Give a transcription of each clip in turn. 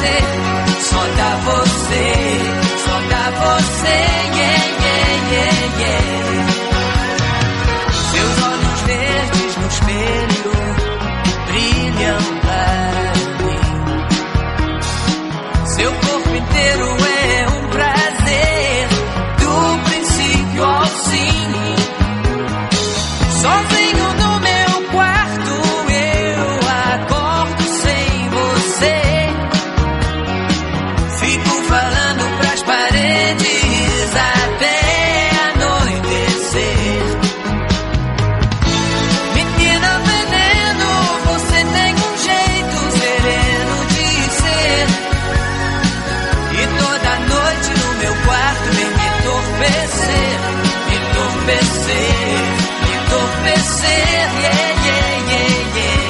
você, só dá você, só dá você, yeah, yeah, yeah, yeah. Seus olhos verdes no espelho brilham para mim. Seu corpo inteiro é um prazer, do princípio ao fim. Sozinho no meu quarto eu acordo sem você. Fico falando pras paredes até anoitecer. Menina veneno, você tem um jeito sereno de ser. E toda noite no meu quarto vem me entorpecer, me entorpecer, me entorpecer, yeah, yeah, yeah, yeah.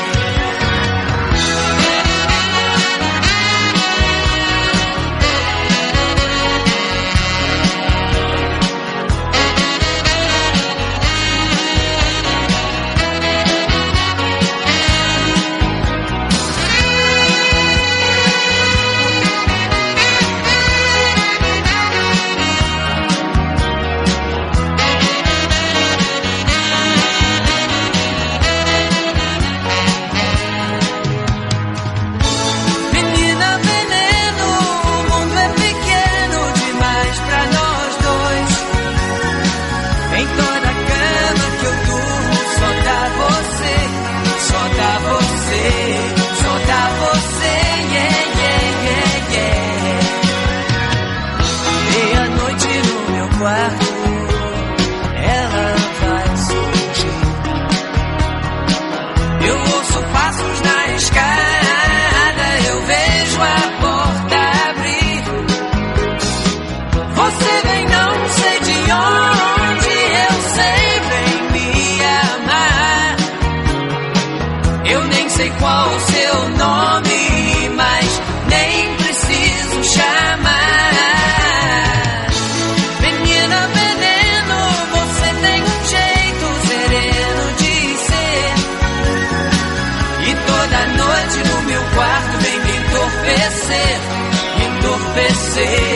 Menina veneno, o mundo é pequeno demais pra nós dois. Em toda cama que eu durmo só dá você, só dá você, só dá você, yeah, yeah, yeah, yeah. Meia-noite no meu quarto ela vai surgir. Eu ouço passos na escada, eu vejo a porta abrir. Você vem não sei de onde, eu sei, vem me amar. Eu nem sei qual o seu nome, mas nem preciso chamar. Menina veneno, você tem um jeito sereno de ser. E toda noite no meu quarto vem me entorpecer, me entorpecer.